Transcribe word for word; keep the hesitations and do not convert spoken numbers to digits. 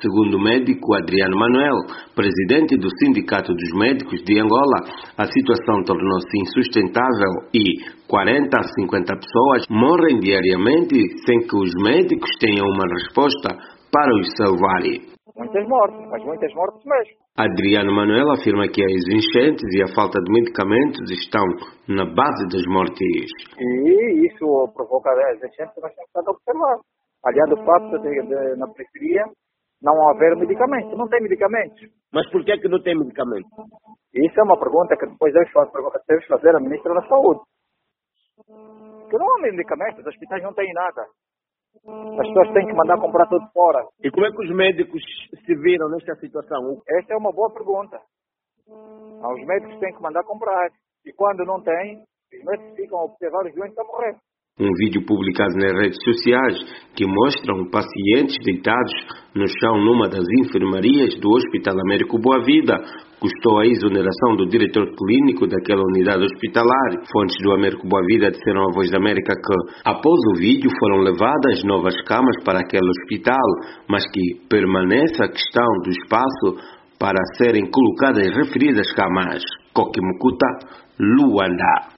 Segundo o médico Adriano Manuel, presidente do Sindicato dos Médicos de Angola, a situação tornou-se insustentável e quarenta a cinquenta pessoas morrem diariamente sem que os médicos tenham uma resposta para os salvarem. Muitas mortes, mas muitas mortes mesmo. Adriano Manuel afirma que as enchentes e a falta de medicamentos estão na base das mortes. E isso provoca as enchentes que nós temos estado a observar. Aliado ao fato de, de, na periferia, não haver medicamentos. Não tem medicamentos. Mas por que que não tem medicamentos? Isso é uma pergunta que depois devemos fazer à Ministra da Saúde. Porque não há medicamentos, os hospitais não têm nada. As pessoas têm que mandar comprar tudo fora. E como é que os médicos se viram nesta situação? Esta é uma boa pergunta. Os médicos têm que mandar comprar. E quando não têm, os médicos ficam a observar os doentes a morrer. Um vídeo publicado nas redes sociais que mostra pacientes deitados no chão numa das enfermarias do Hospital Américo Boa Vida custou a exoneração do diretor clínico daquela unidade hospitalar. Fontes do Américo Boa Vida disseram à Voz da América que, após o vídeo, foram levadas novas camas para aquele hospital, mas que permanece a questão do espaço para serem colocadas referidas camas. Coquimucuta, Luanda.